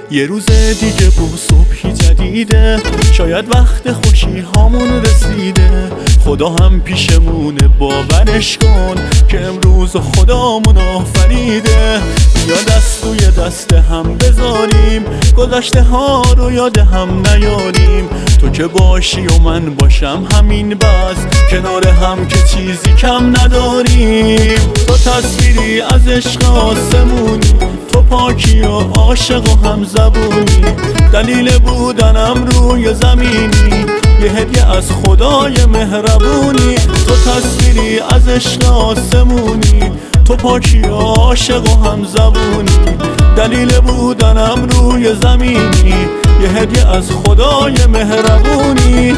یه روز دیگه با صبحی جدیده، شاید وقت خوشی هامون رسیده. خدا هم پیشمونه، باورش کن که امروز خدامون آفریده. بیا دست توی دست هم بذاریم، گذشته ها رو یاد هم نیاریم. تو که باشی و من باشم همین بس، کنار هم که چیزی کم نداریم. تو تصویری از عشق آسمونی، تو پاکی و عاشق و هم زبونی. دلیل بودنم روی زمینی، یه هدیه از خدای مهربونی. تو تصویری از عشق آسمونی، تو پاکی و عاشق و هم زبونی. دلیل بودنم روی زمینی، یه هدیه از خدای مهربونی.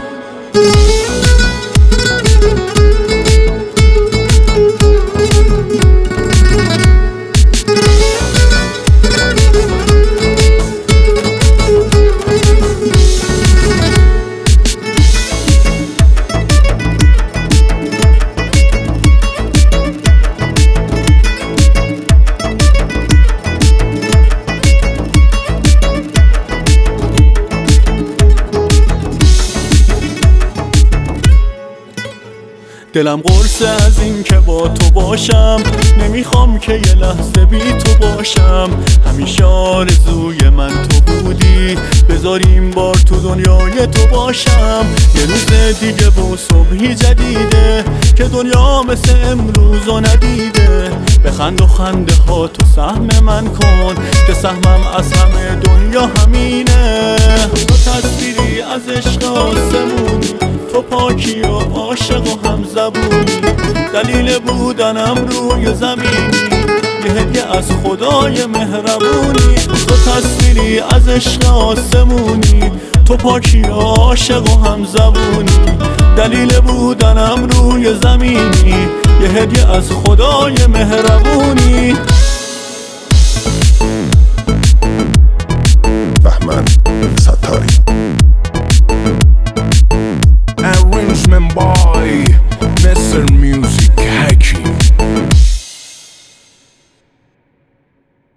دلم قرصه از این که با تو باشم، نمیخوام که یه لحظه بی تو باشم. همیشه آرزوی من تو بودی، بذاریم بار تو دنیای تو باشم. یه روز دیگه با صبحی جدیده، که دنیا مثل امروزو ندیده. بخند و خنده ها تو سهم من کن، که سهمم از همه دنیا همینه. تو تصویری از عشق آسمونی، تو پاکی و عاشق و هم زبونی. دلیل بودنم روی زمینی، یه هدیه از خدای مهربونی. تو تصویری از عشق آسمونی، تو پاکی و عاشق و هم زبونی. دلیل بودنم روی زمینی، یه هدیه از خدای مهربونی. بهمن ستاری Arrangement by Mr.